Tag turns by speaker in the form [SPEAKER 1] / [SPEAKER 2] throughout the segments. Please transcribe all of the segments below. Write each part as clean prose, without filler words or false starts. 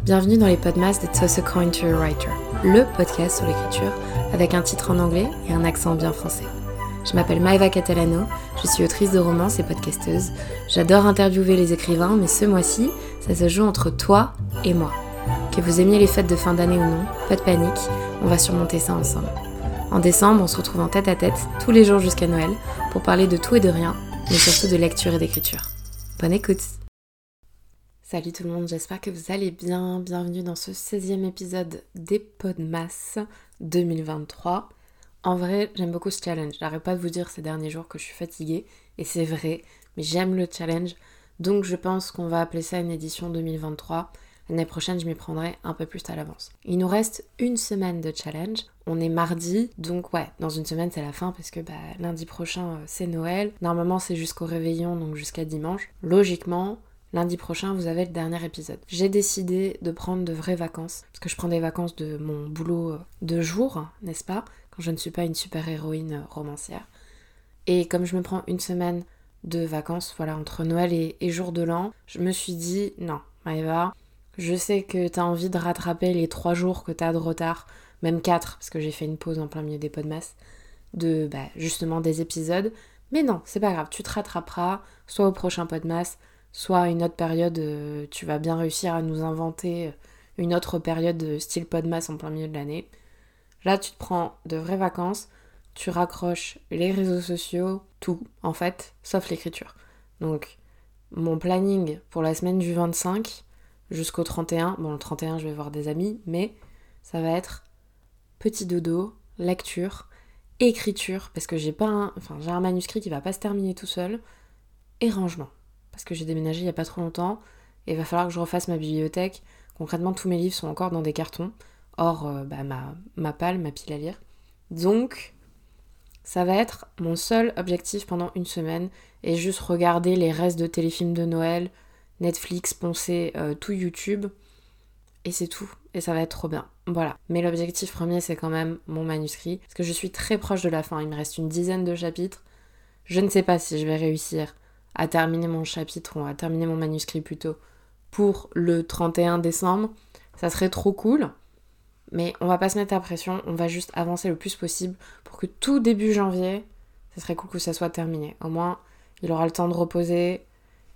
[SPEAKER 1] Bienvenue dans les podcasts de Toss a Coin to a Writer, le podcast sur l'écriture avec un titre en anglais et un accent bien français. Je m'appelle Maeva Catalano, je suis autrice de romans et podcasteuse. J'adore interviewer les écrivains, mais ce mois-ci, ça se joue entre toi et moi. Que vous aimiez les fêtes de fin d'année ou non, pas de panique, on va surmonter ça ensemble. En décembre, on se retrouve en tête à tête, tous les jours jusqu'à Noël, pour parler de tout et de rien, mais surtout de lecture et d'écriture. Bonne écoute! Salut tout le monde, j'espère que vous allez bien. Bienvenue dans ce 16e épisode des Podmas 2023. En vrai, j'aime beaucoup ce challenge. J'arrête pas de vous dire ces derniers jours que je suis fatiguée, et c'est vrai, mais j'aime le challenge. Donc je pense qu'on va appeler ça une édition 2023. L'année prochaine, je m'y prendrai un peu plus à l'avance. Il nous reste une semaine de challenge. On est mardi, donc ouais, dans une semaine c'est la fin parce que lundi prochain c'est Noël. Normalement c'est jusqu'au réveillon, donc jusqu'à dimanche. Logiquement, lundi prochain, vous avez le dernier épisode. J'ai décidé de prendre de vraies vacances, parce que je prends des vacances de mon boulot de jour, n'est-ce pas, quand je ne suis pas une super-héroïne romancière. Et comme je me prends une semaine de vacances, voilà, entre Noël et jour de l'an, je me suis dit, non, Maëva, je sais que t'as envie de rattraper les 3 jours que t'as de retard, même 4, parce que j'ai fait une pause en plein milieu des podmas, de justement des épisodes, mais non, c'est pas grave, tu te rattraperas, soit au prochain podmas, soit à une autre période, tu vas bien réussir à nous inventer une autre période style podmas en plein milieu de l'année. Là, tu te prends de vraies vacances, tu raccroches les réseaux sociaux, tout, en fait, sauf l'écriture. Donc, mon planning pour la semaine du 25 jusqu'au 31, bon, le 31, je vais voir des amis, mais ça va être petit dodo, lecture, écriture, parce que j'ai un manuscrit qui va pas se terminer tout seul, et rangement. Parce que j'ai déménagé il n'y a pas trop longtemps, et il va falloir que je refasse ma bibliothèque. Concrètement, tous mes livres sont encore dans des cartons, hors ma palle, ma pile à lire. Donc, ça va être mon seul objectif pendant une semaine, et juste regarder les restes de téléfilms de Noël, Netflix, poncer tout YouTube, et c'est tout, et ça va être trop bien. Voilà. Mais l'objectif premier, c'est quand même mon manuscrit, parce que je suis très proche de la fin, il me reste une 10aine de chapitres. Je ne sais pas si je vais réussir à terminer mon chapitre, ou à terminer mon manuscrit plutôt, pour le 31 décembre. Ça serait trop cool, mais on va pas se mettre à pression, on va juste avancer le plus possible pour que tout début janvier, ça serait cool que ça soit terminé. Au moins, il aura le temps de reposer,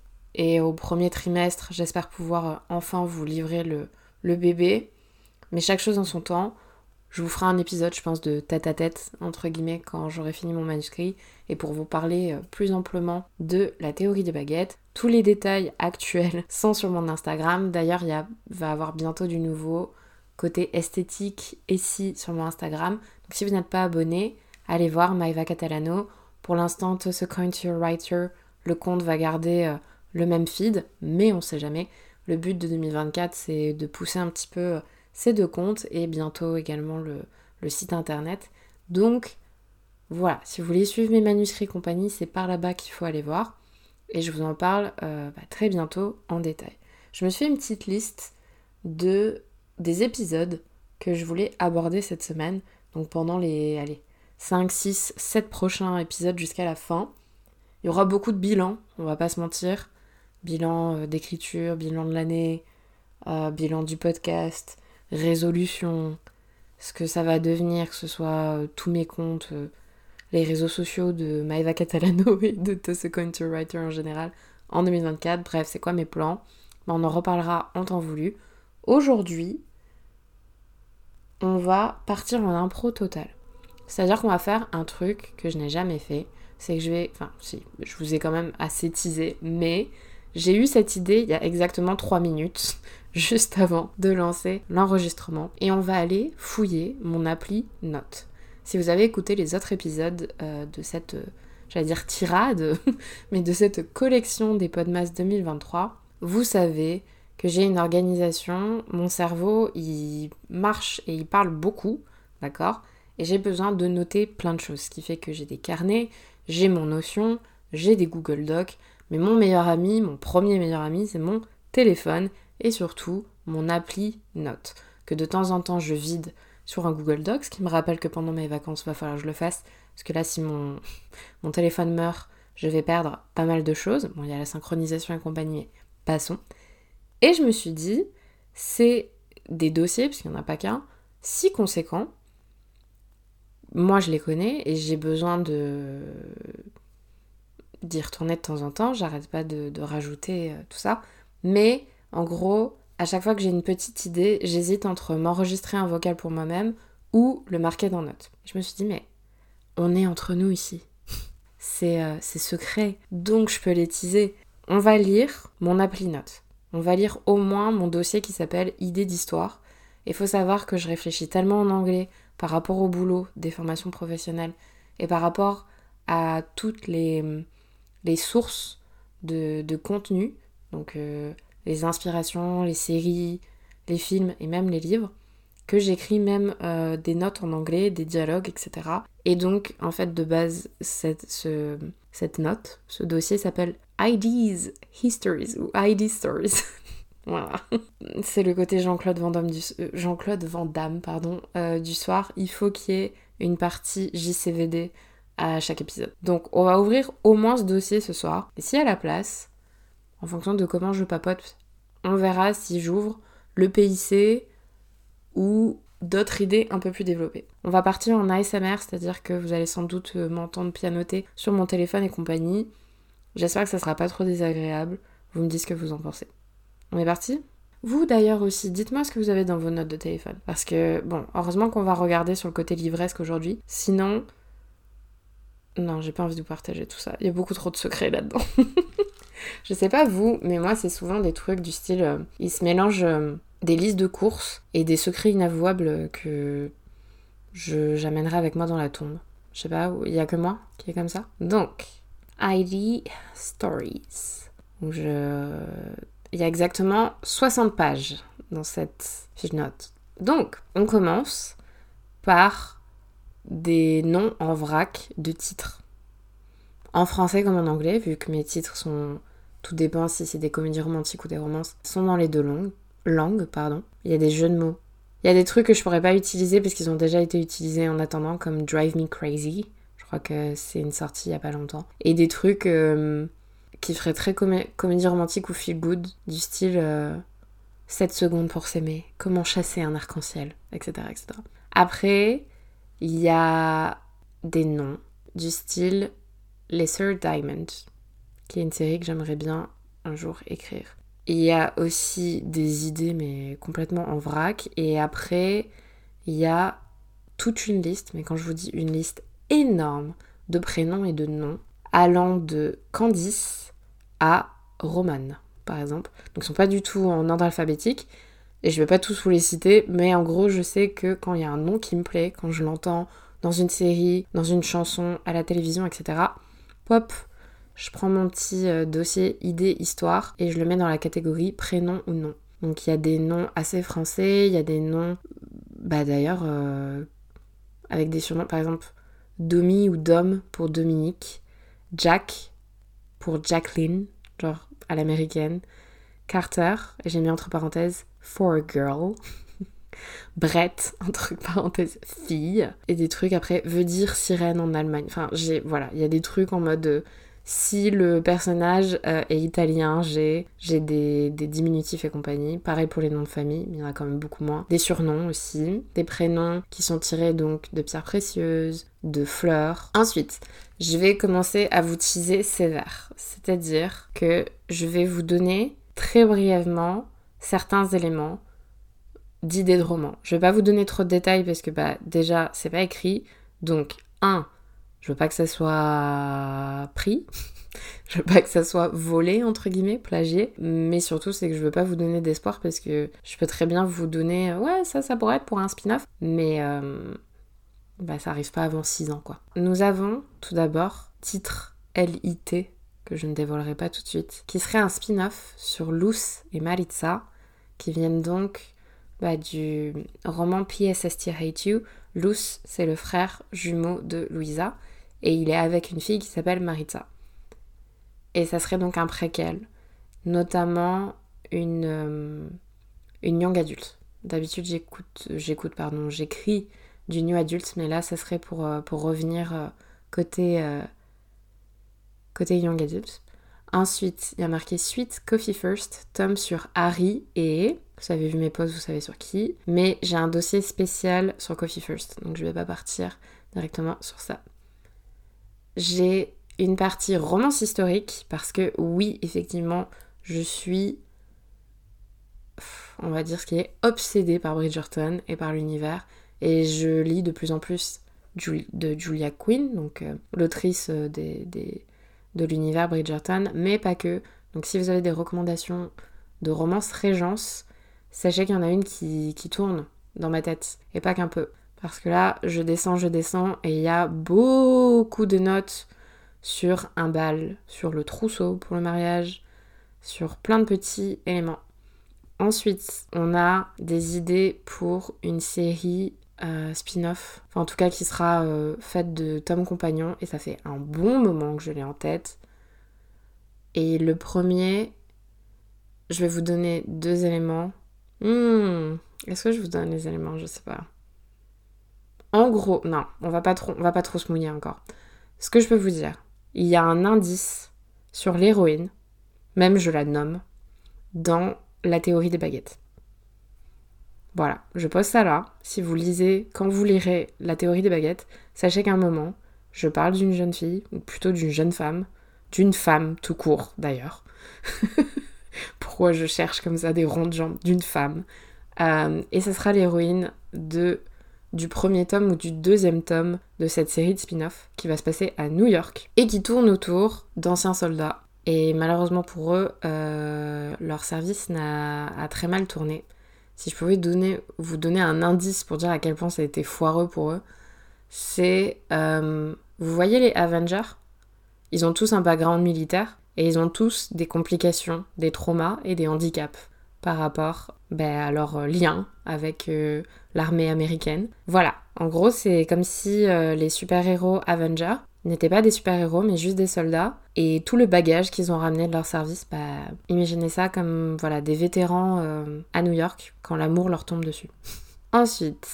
[SPEAKER 1] et au premier trimestre, j'espère pouvoir enfin vous livrer le bébé. Mais chaque chose en son temps. Je vous ferai un épisode, je pense, de tête à tête, entre guillemets, quand j'aurai fini mon manuscrit, et pour vous parler plus amplement de la théorie des baguettes. Tous les détails actuels sont sur mon Instagram. D'ailleurs, va avoir bientôt du nouveau côté esthétique ici sur mon Instagram. Donc si vous n'êtes pas abonné, allez voir Maeva Catalano. Pour l'instant, Toss a Coin to a Writer, le compte va garder le même feed, mais on sait jamais. Le but de 2024, c'est de pousser un petit peu ces 2 comptes, et bientôt également le site internet. Donc voilà, si vous voulez suivre mes manuscrits et compagnie, c'est par là-bas qu'il faut aller voir, et je vous en parle très bientôt en détail. Je me suis fait une petite liste des épisodes que je voulais aborder cette semaine, donc pendant les 5, 6, 7 prochains épisodes jusqu'à la fin. Il y aura beaucoup de bilans, on va pas se mentir, bilan d'écriture, bilan de l'année, bilan du podcast, résolution, ce que ça va devenir, que ce soit tous mes comptes, les réseaux sociaux de Maeva Catalano et de Toss a Coin to a Writer en général en 2024. Bref, c'est quoi mes plans? On en reparlera en temps voulu. Aujourd'hui, on va partir en impro total. C'est-à-dire qu'on va faire un truc que je n'ai jamais fait. C'est que je vous ai quand même assez teasé, mais j'ai eu cette idée il y a exactement 3 minutes, juste avant de lancer l'enregistrement, et on va aller fouiller mon appli Notes. Si vous avez écouté les autres épisodes de cette, tirade, mais de cette collection des Podmas 2023, vous savez que j'ai une organisation, mon cerveau, il marche et il parle beaucoup, d'accord ? Et j'ai besoin de noter plein de choses, ce qui fait que j'ai des carnets, j'ai mon Notion, j'ai des Google Docs, mais mon premier meilleur ami, c'est mon téléphone, et surtout mon appli Notes, que de temps en temps je vide sur un Google Docs, ce qui me rappelle que pendant mes vacances, il va falloir que je le fasse, parce que là, si mon téléphone meurt, je vais perdre pas mal de choses. Bon, il y a la synchronisation et compagnie, mais passons. Et je me suis dit, c'est des dossiers, parce qu'il n'y en a pas qu'un, si conséquents. Moi, je les connais et j'ai besoin d'y retourner de temps en temps. J'arrête pas de rajouter tout ça. Mais, en gros, à chaque fois que j'ai une petite idée, j'hésite entre m'enregistrer un vocal pour moi-même ou le marquer dans notes. Je me suis dit, mais on est entre nous ici. C'est secret, donc je peux les teaser. On va lire mon appli notes. On va lire au moins mon dossier qui s'appelle Idées d'histoire. Il faut savoir que je réfléchis tellement en anglais par rapport au boulot des formations professionnelles et par rapport à toutes les sources de contenu, donc les inspirations, les séries, les films et même les livres, que j'écris même des notes en anglais, des dialogues, etc. Et donc, en fait, de base, cette note, ce dossier s'appelle IDs Histories ou ID Stories. Voilà. C'est le côté Jean-Claude Van Damme du soir. Il faut qu'il y ait une partie JCVD à chaque épisode. Donc, on va ouvrir au moins ce dossier ce soir. Et s'il y a la place, en fonction de comment je papote, on verra si j'ouvre le PIC ou d'autres idées un peu plus développées. On va partir en ASMR, c'est-à-dire que vous allez sans doute m'entendre pianoter sur mon téléphone et compagnie. J'espère que ça sera pas trop désagréable. Vous me dites ce que vous en pensez. On est parti ? Vous d'ailleurs aussi, dites-moi ce que vous avez dans vos notes de téléphone. Parce que, bon, heureusement qu'on va regarder sur le côté livresque aujourd'hui. Sinon, non, j'ai pas envie de vous partager tout ça. Il y a beaucoup trop de secrets là-dedans. Je sais pas vous, mais moi c'est souvent des trucs du style... ils se mélangent des listes de courses et des secrets inavouables que j'amènerai avec moi dans la tombe. Je sais pas, il y a que moi qui est comme ça. Donc, ID Stories. Où il y a exactement 60 pages dans cette fiche note. Donc, on commence par des noms en vrac de titres. En français comme en anglais, vu que mes titres sont... Tout dépend si c'est des comédies romantiques ou des romances. Sont dans les deux langues. Il y a des jeux de mots. Il y a des trucs que je pourrais pas utiliser parce qu'ils ont déjà été utilisés en attendant, comme Drive Me Crazy. Je crois que c'est une sortie il y a pas longtemps. Et des trucs qui feraient très comédie romantique ou feel good, du style 7 secondes pour s'aimer, comment chasser un arc-en-ciel, etc., etc. Après, il y a des noms du style Lesser Diamond, qui est une série que j'aimerais bien un jour écrire. Il y a aussi des idées, mais complètement en vrac. Et après, il y a toute une liste, mais quand je vous dis une liste énorme de prénoms et de noms, allant de Candice à Roman, par exemple. Donc ils sont pas du tout en ordre alphabétique, et je vais pas tous vous les citer, mais en gros, je sais que quand il y a un nom qui me plaît, quand je l'entends dans une série, dans une chanson, à la télévision, etc., pop, je prends mon petit dossier idée histoire et je le mets dans la catégorie prénom ou nom. Donc il y a des noms assez français, il y a des noms, d'ailleurs, avec des surnoms, par exemple, Domi ou Dom pour Dominique, Jack pour Jacqueline, genre à l'américaine, Carter, et j'ai mis entre parenthèses For a Girl, Brett, entre parenthèses fille, et des trucs après, veut dire sirène en Allemagne. Enfin, il y a des trucs en mode... si le personnage est italien, j'ai des diminutifs et compagnie. Pareil pour les noms de famille, mais il y en a quand même beaucoup moins. Des surnoms aussi. Des prénoms qui sont tirés donc de pierres précieuses, de fleurs. Ensuite, je vais commencer à vous teaser sévère. C'est-à-dire que je vais vous donner très brièvement certains éléments d'idées de romans. Je vais pas vous donner trop de détails parce que déjà, c'est pas écrit. Donc, je veux pas que ça soit pris, je veux pas que ça soit volé, entre guillemets, plagié, mais surtout c'est que je veux pas vous donner d'espoir parce que je peux très bien vous donner, ça pourrait être pour un spin-off, mais ça arrive pas avant 6 ans, quoi. Nous avons tout d'abord titre LIT, que je ne dévoilerai pas tout de suite, qui serait un spin-off sur Luz et Maritza, qui viennent donc du roman P.S. I Still Hate You. Luz, c'est le frère jumeau de Louisa, et il est avec une fille qui s'appelle Maritza. Et ça serait donc un préquel, notamment une young adulte. D'habitude, j'écris du new adulte, mais là, ça serait pour revenir côté young adulte. Ensuite, il y a marqué Suite Coffee First, tome sur Harry et Vous avez vu mes posts, vous savez sur qui. Mais j'ai un dossier spécial sur Coffee First, donc je vais pas partir directement sur ça. J'ai une partie romance historique, parce que oui, effectivement, je suis, on va dire ce qui est, obsédée par Bridgerton et par l'univers. Et je lis de plus en plus de Julia Quinn, donc l'autrice de l'univers Bridgerton, mais pas que. Donc si vous avez des recommandations de romances Régence, sachez qu'il y en a une qui tourne dans ma tête, et pas qu'un peu. Parce que là, je descends, et il y a beaucoup de notes sur un bal, sur le trousseau pour le mariage, sur plein de petits éléments. Ensuite, on a des idées pour une série spin-off, enfin en tout cas qui sera faite de Tom Compagnon, et ça fait un bon moment que je l'ai en tête. Et le premier, je vais vous donner 2 éléments. Est-ce que je vous donne les éléments? Je sais pas. En gros, non, on va pas trop se mouiller encore. Ce que je peux vous dire, il y a un indice sur l'héroïne, même je la nomme, dans la théorie des baguettes. Voilà, je pose ça là. Si vous lisez, quand vous lirez la théorie des baguettes, sachez qu'à un moment, je parle d'une jeune fille, ou plutôt d'une jeune femme, d'une femme tout court d'ailleurs. Pourquoi je cherche comme ça des rondes jambes d'une femme. Et ça sera l'héroïne du premier tome ou du 2e tome de cette série de spin-off qui va se passer à New York et qui tourne autour d'anciens soldats. Et malheureusement pour eux, leur service a très mal tourné. Si je pouvais vous donner un indice pour dire à quel point ça a été foireux pour eux, c'est... vous voyez les Avengers ? Ils ont tous un background militaire et ils ont tous des complications, des traumas et des handicaps par rapport à leur lien avec l'armée américaine. Voilà, en gros c'est comme si les super-héros Avengers n'étaient pas des super-héros mais juste des soldats, et tout le bagage qu'ils ont ramené de leur service, imaginez ça comme des vétérans à New York quand l'amour leur tombe dessus. Ensuite,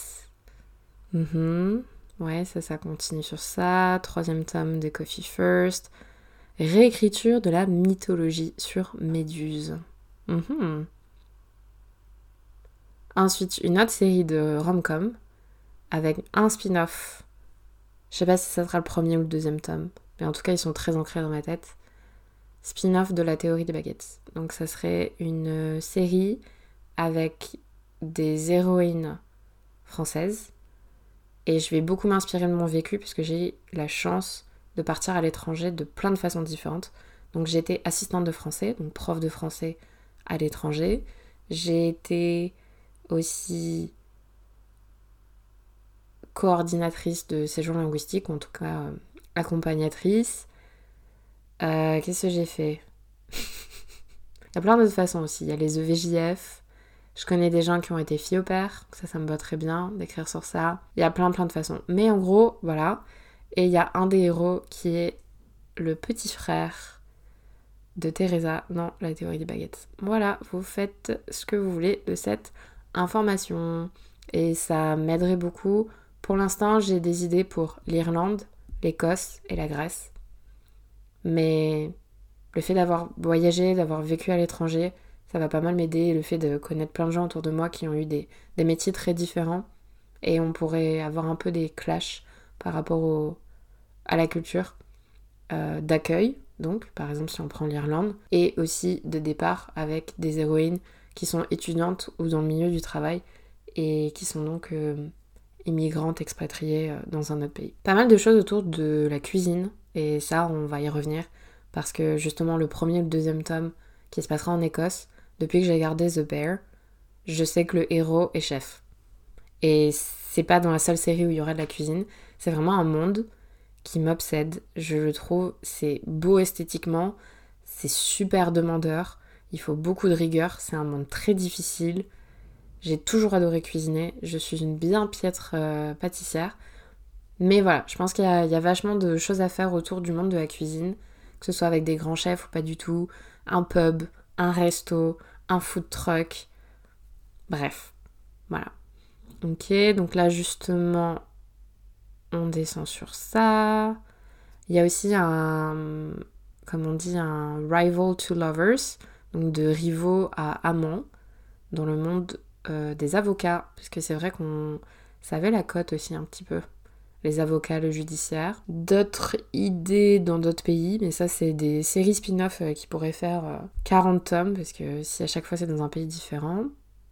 [SPEAKER 1] ouais, ça continue sur ça. 3e tome de Coffee First. Réécriture de la mythologie sur Méduse. Ensuite, une autre série de rom-com avec un spin-off. Je sais pas si ça sera le 1er ou le 2e tome, mais en tout cas, ils sont très ancrés dans ma tête. Spin-off de la théorie des baguettes. Donc, ça serait une série avec des héroïnes françaises. Et je vais beaucoup m'inspirer de mon vécu puisque j'ai la chance de partir à l'étranger de plein de façons différentes. Donc j'ai été assistante de français, donc prof de français à l'étranger. J'ai été aussi coordinatrice de séjour linguistique, ou en tout cas accompagnatrice. Qu'est-ce que j'ai fait? Il y a plein d'autres façons aussi. Il y a les EVJF. Je connais des gens qui ont été filles au père, ça me va très bien d'écrire sur ça. Il y a plein de façons. Mais en gros, voilà. Et il y a un des héros qui est le petit frère de Teresa dans la théorie des baguettes. Voilà, vous faites ce que vous voulez de cette information. Et ça m'aiderait beaucoup. Pour l'instant, j'ai des idées pour l'Irlande, l'Écosse et la Grèce. Mais le fait d'avoir voyagé, d'avoir vécu à l'étranger, ça va pas mal m'aider. Le fait de connaître plein de gens autour de moi qui ont eu des métiers très différents, et on pourrait avoir un peu des clashs par rapport à la culture d'accueil, donc par exemple si on prend l'Irlande, et aussi de départ avec des héroïnes qui sont étudiantes ou dans le milieu du travail et qui sont donc immigrantes, expatriées dans un autre pays. Pas mal de choses autour de la cuisine, et ça on va y revenir parce que justement le 1er et le 2e tome qui se passera en Écosse, depuis que j'ai regardé The Bear, je sais que le héros est chef. Et c'est pas dans la seule série où il y aura de la cuisine, c'est vraiment un monde qui m'obsède. Je le trouve, c'est beau esthétiquement, c'est super demandeur, il faut beaucoup de rigueur, c'est un monde très difficile. J'ai toujours adoré cuisiner, je suis une bien piètre pâtissière. Mais voilà, je pense qu'il y a vachement de choses à faire autour du monde de la cuisine, que ce soit avec des grands chefs ou pas du tout, un pub, un resto, un food truck, bref, voilà. Ok, donc là justement, on descend sur ça. Il y a aussi un rival to lovers, donc de rivaux à amants. dans le monde des avocats, parce que c'est vrai qu'on savait la cote aussi un petit peu. Les avocats, le judiciaire. D'autres idées dans d'autres pays, mais ça c'est des séries spin-off qui pourraient faire 40 tomes, parce que si à chaque fois c'est dans un pays différent.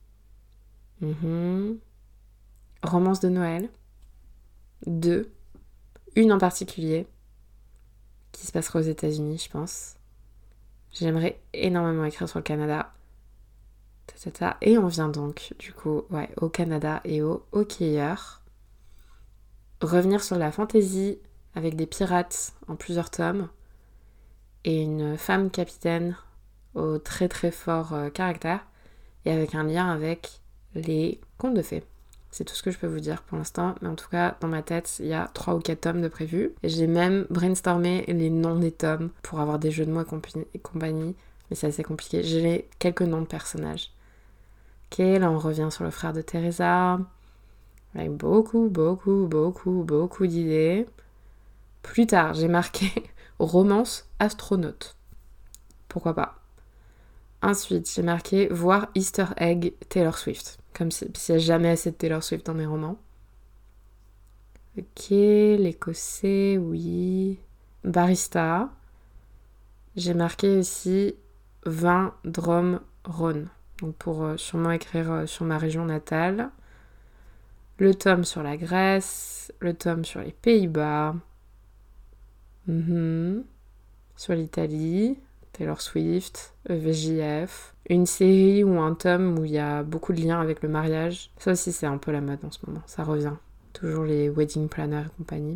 [SPEAKER 1] Romance de Noël. 2. Une en particulier, qui se passera aux États-Unis, je pense. J'aimerais énormément écrire sur le Canada. Et on vient donc, du coup, au Canada et au hockeyeur. Revenir sur la fantasy avec des pirates en plusieurs tomes et une femme capitaine au très très fort caractère et avec un lien avec les contes de fées. C'est tout ce que je peux vous dire pour l'instant, mais en tout cas, dans ma tête, il y a 3 ou 4 tomes de prévus. Et j'ai même brainstormé les noms des tomes pour avoir des jeux de mots et compagnie, mais c'est assez compliqué. J'ai quelques noms de personnages. Ok, là on revient sur le frère de Teresa, avec beaucoup d'idées. Plus tard, j'ai marqué romance astronaute. Pourquoi pas. Ensuite, j'ai marqué voir Easter egg Taylor Swift. Comme s'il n'y a jamais assez de Taylor Swift dans mes romans. Ok, l'écossais, oui. Barista. J'ai marqué aussi vin, Drôme, Rhône. Donc pour sûrement écrire sur ma région natale. Le tome sur la Grèce. Le tome sur les Pays-Bas. Sur l'Italie. Taylor Swift, VJF, une série ou un tome où il y a beaucoup de liens avec le mariage. Ça aussi, c'est un peu la mode en ce moment, ça revient. Toujours les wedding planners et compagnie.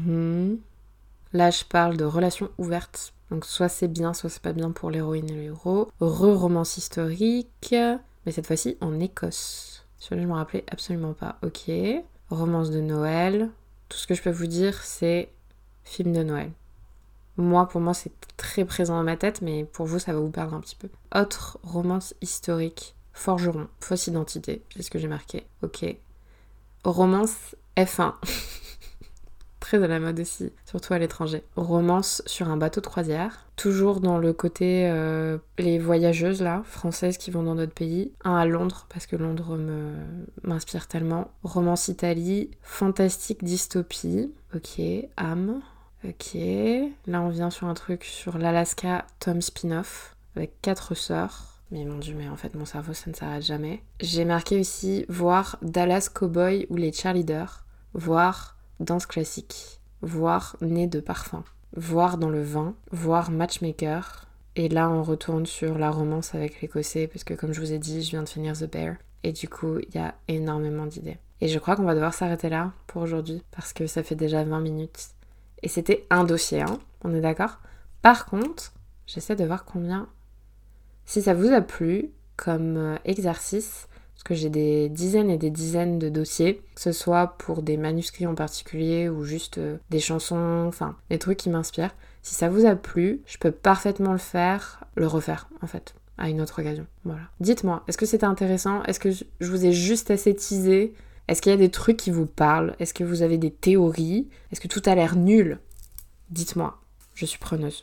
[SPEAKER 1] Là, je parle de relations ouvertes. Donc, soit c'est bien, soit c'est pas bien pour l'héroïne et le héros. Romance historique, mais cette fois-ci en Écosse. Celui-là, je me rappelais absolument pas. Ok. Romance de Noël. Tout ce que je peux vous dire, c'est film de Noël. Pour moi, c'est très présent dans ma tête, mais pour vous, ça va vous parler un petit peu. Autre romance historique, forgeron, fausse identité, c'est ce que j'ai marqué. Ok. Romance F1. Très à la mode aussi, surtout à l'étranger. Romance sur un bateau de croisière. Toujours dans le côté les voyageuses, là, françaises qui vont dans d'autres pays. Un à Londres, parce que Londres m'inspire tellement. Romance Italie, fantastique dystopie. Ok, âme. Ok, là on vient sur un truc sur l'Alaska Tom spin-off avec 4 sœurs. Mais mon dieu, mais en fait mon cerveau ça ne s'arrête jamais. J'ai marqué aussi voir Dallas Cowboy ou les cheerleaders, voir danse classique, voir nez de parfum, voir dans le vin, voir matchmaker. Et là on retourne sur la romance avec l'écossais parce que comme je vous ai dit, je viens de finir The Bear. Et du coup, il y a énormément d'idées. Et je crois qu'on va devoir s'arrêter là pour aujourd'hui parce que ça fait déjà 20 minutes. Et c'était un dossier, hein, on est d'accord ? Par contre, j'essaie de voir combien... Si ça vous a plu comme exercice, parce que j'ai des dizaines et des dizaines de dossiers, que ce soit pour des manuscrits en particulier ou juste des chansons, enfin, des trucs qui m'inspirent. Si ça vous a plu, je peux parfaitement le refaire, en fait, à une autre occasion. Voilà. Dites-moi, est-ce que c'était intéressant ? Est-ce que je vous ai juste assez teasé ? Est-ce qu'il y a des trucs qui vous parlent ? Est-ce que vous avez des théories ? Est-ce que tout a l'air nul ? Dites-moi, je suis preneuse.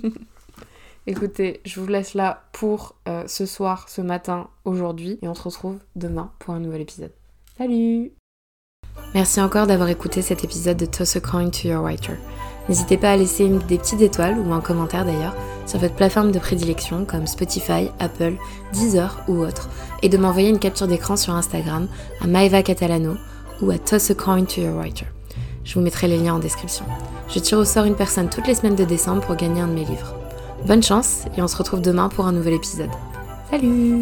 [SPEAKER 1] Écoutez, je vous laisse là pour ce soir, ce matin, aujourd'hui. Et on se retrouve demain pour un nouvel épisode. Salut ! Merci encore d'avoir écouté cet épisode de Toss a Coin to Your Writer. N'hésitez pas à laisser des petites étoiles ou un commentaire d'ailleurs sur votre plateforme de prédilection comme Spotify, Apple, Deezer ou autre et de m'envoyer une capture d'écran sur Instagram à Maeva Catalano ou à Toss a Coin to Your Writer. Je vous mettrai les liens en description. Je tire au sort une personne toutes les semaines de décembre pour gagner un de mes livres. Bonne chance et on se retrouve demain pour un nouvel épisode. Salut !